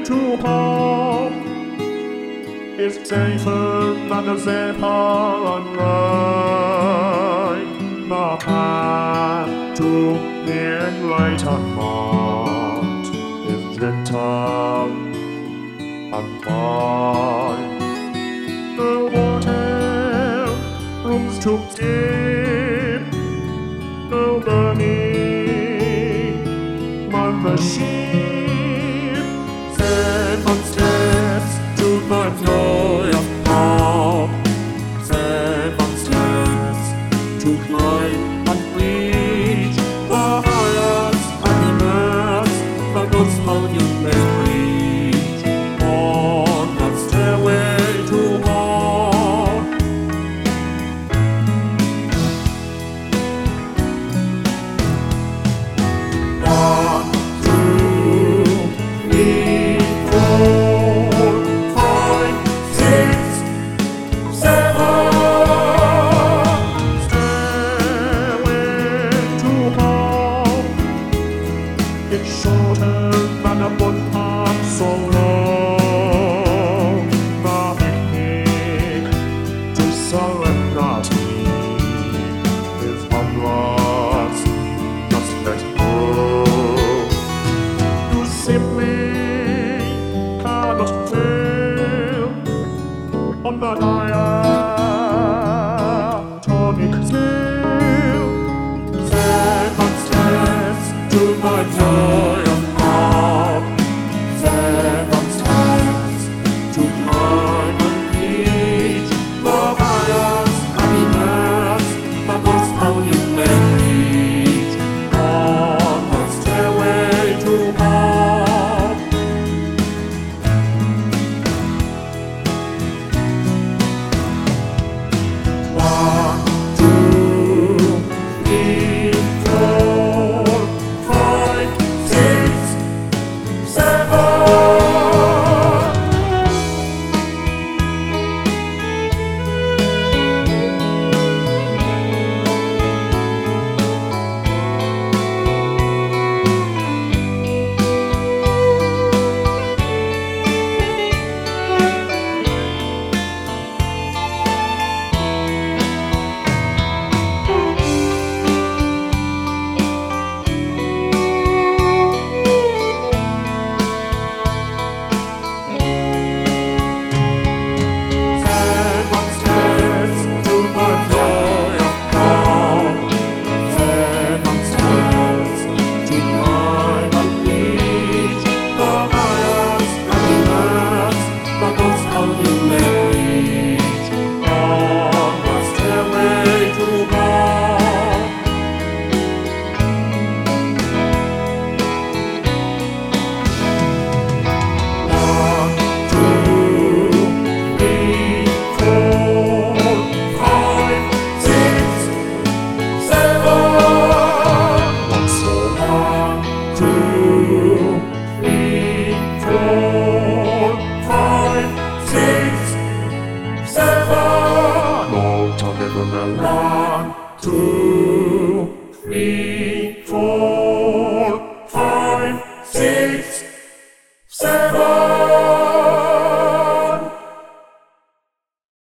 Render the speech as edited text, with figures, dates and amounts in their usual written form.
to home is safer than the Zeppelin ride. The path to the enlightenment is gentle and fine. The water runs too deep, the burning mothership. 7 steps to the joy of love. 7 steps to climb and reach the highest happiness. The gospel you may reach on that stairway to heaven. One, two, three, 4, 5, 6, 7. Stairway to home. It's shorter than a footpath so long. The picnic to serenity is onwards. Just let go. You simply cannot fail on the diatonic scale. 7 steps to the joy of love. 7 steps to climb and reach the highest happiness. The gospel you may reach on the stairway to heaven. One, two, three, 4, 5, 6, 7. One, two, three, 4, 5, 6, 7.